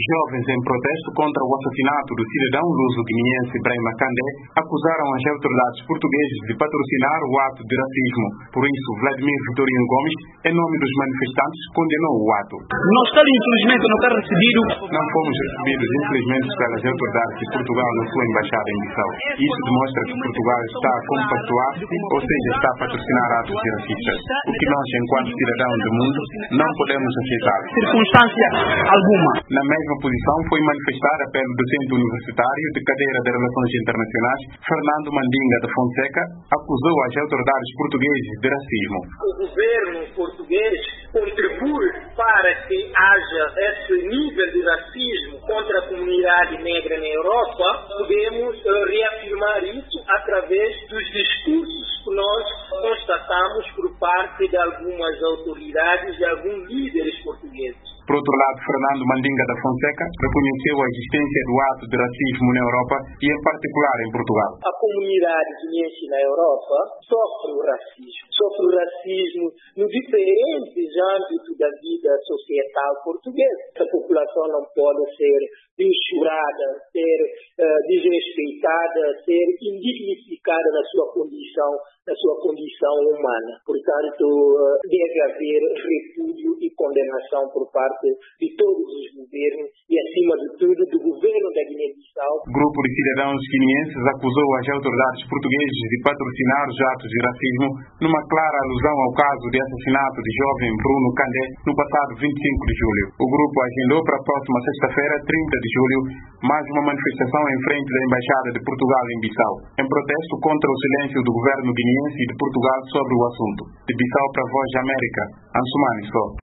Jovens em protesto contra o assassinato do cidadão luso-guineense Brahima Kandé acusaram as autoridades portuguesas de patrocinar o ato de racismo. Por isso, Vladimir Vitorino Gomes, em nome dos manifestantes, condenou o ato. Nós, infelizmente, não está recebido. Não fomos recebidos, infelizmente, pelas autoridades de Portugal na sua embaixada em Bissau. Isso demonstra que Portugal está a compactuar, ou seja, está a patrocinar atos racistas. O que nós, enquanto cidadãos do mundo, não podemos aceitar. Circunstância alguma. Na mesma posição foi manifestada pelo docente universitário de cadeira de Relações Internacionais, Fernando Mandinga da Fonseca, acusou as autoridades portuguesas de racismo. O governo português contribui para que haja esse nível de racismo contra a comunidade negra na Europa. Podemos reafirmar isso através dos discursos que nós constatamos por parte de algumas autoridades e alguns líderes portugueses. Por outro lado, Fernando Mandinga da Fonseca reconheceu a existência do ato de racismo na Europa e, em particular, em Portugal. A comunidade guineense na Europa sofre o racismo. Sofre o racismo no diferentes âmbitos da vida societal portuguesa. A população não pode ser enxurrada, ser desrespeitada, ser indignificada na sua condição humana. Portanto, deve haver repúdio e condenação por parte de todos os governos e, acima de tudo, do governo da Guiné-Bissau. O grupo de cidadãos guineenses acusou as autoridades portuguesas de patrocinar os atos de racismo numa clara alusão ao caso de assassinato de jovem Bruno Kandé no passado 25 de julho. O grupo agendou para a próxima sexta-feira, 30 de julho, mais uma manifestação em frente da Embaixada de Portugal em Bissau, em protesto contra o silêncio do governo guineense e de Portugal sobre o assunto. De Bissau para a Voz da América, Ansumani Só.